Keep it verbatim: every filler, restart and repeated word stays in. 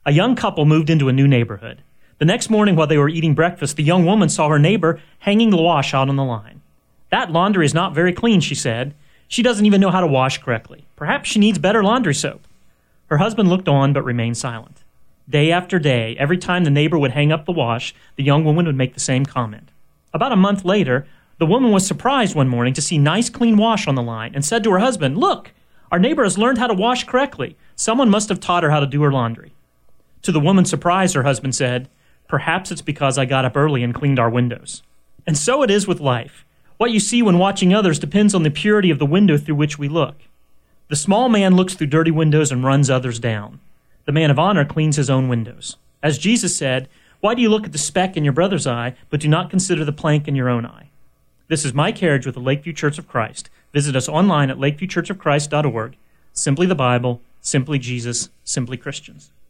A young couple moved into a new neighborhood. The next morning while they were eating breakfast, the young woman saw her neighbor hanging the wash out on the line. "That laundry is not very clean," she said. "She doesn't even know how to wash correctly. Perhaps she needs better laundry soap." Her husband looked on but remained silent. Day after day, every time the neighbor would hang up the wash, the young woman would make the same comment. About a month later, the woman was surprised one morning to see nice clean wash on the line and said to her husband, "Look, our neighbor has learned how to wash correctly. Someone must have taught her how to do her laundry." To the woman's surprise, her husband said, "Perhaps it's because I got up early and cleaned our windows." And so it is with life. What you see when watching others depends on the purity of the window through which we look. The small man looks through dirty windows and runs others down. The man of honor cleans his own windows. As Jesus said, "Why do you look at the speck in your brother's eye, but do not consider the plank in your own eye?" This is Mike Carriage with the Lakeview Church of Christ. Visit us online at lakeview church of christ dot org. Simply the Bible, simply Jesus, simply Christians.